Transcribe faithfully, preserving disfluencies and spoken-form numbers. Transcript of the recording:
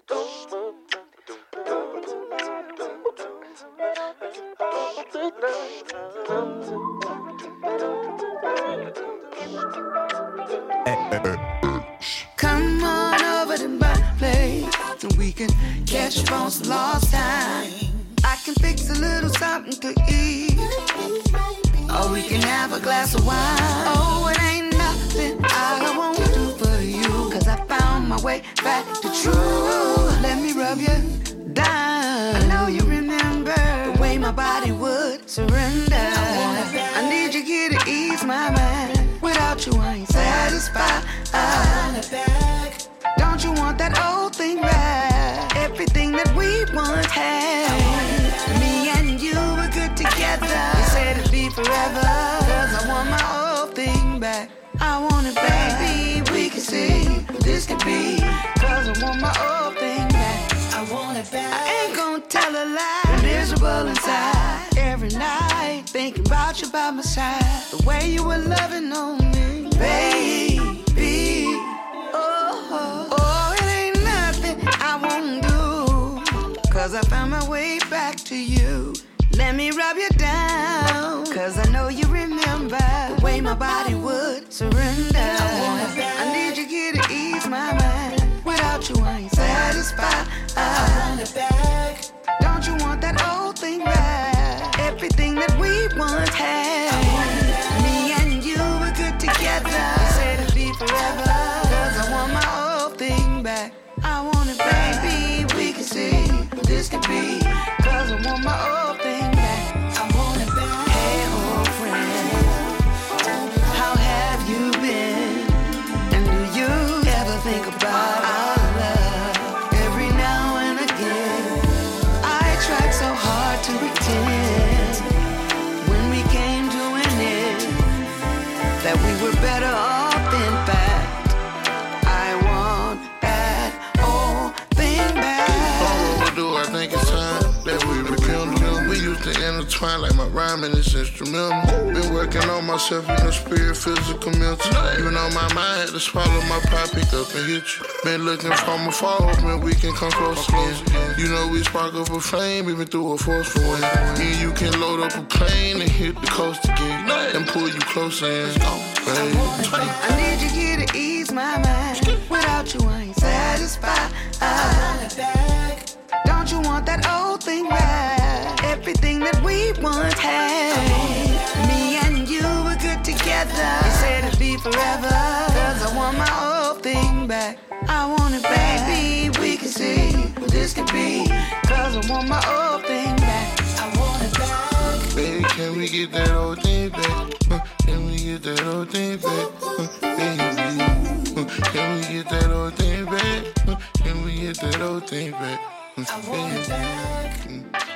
Come on over to my place and we can catch up on some lost time. I can fix a little something to eat, or we can have a glass of wine. Oh, it ain't nothing I won't do for you, cause I found my way back to true. Let me rub you down. I know you remember the way my body would surrender. I need you here to ease my mind. Without you I ain't satisfied. Don't you want that old thing back? Everything that we once had. Me and you were good together. You said it'd be forever, cause I want my old thing back. I want it, baby. We can see this could be, cause I want my old thing back. I want it back. I ain't gonna tell a lie. I'm miserable inside every night, thinking about you by my side. The way you were loving on me, baby. Oh, oh, it ain't nothing I won't do, cause I found my way back to you. Let me rub you down, cause I know you remember the way my body would surrender. I, want it I need you here to ease my mind. Without you I ain't satisfied. I want it back. Don't you want that old thing back? Everything that we once had. Me and you were good together. You said it'd be forever, cause I want my old thing back. I want it, baby. We can see this could be, cause I want my old thing back. I want it back. Hey, old friend, how have you been? And do you ever think about our love? Every now and again, I tried so hard to pretend when we came to an end that we were better off in fact. I want that old thing back. Oh, what do I think it's time that we rekindle them? We used to intertwine like my rhyming is instrumental. Been working on myself in the spirit, physical, mental. Even on my mind, had to swallow my pride, pick up and hit you. Been looking from afar, hoping we can come close again. You know we spark up a flame, even through a forceful wind. Me and you can load up a plane and hit the coast again, and pull you closer in. I need you here to ease my mind. Without you I ain't satisfied. I want it back. Don't you want that old thing back? Everything that we once had. Me and you were good together. You said it'd be forever, cause I want my old thing back. I want it, baby. We can see this could be, cause I want my old thing back. I want it back. Baby, can we get that old thing back? Uh, Can we get that old thing back? Uh, Baby, uh, can we get that old thing back? Uh, Can we get that old thing back? Uh, I want it back. Baby, uh,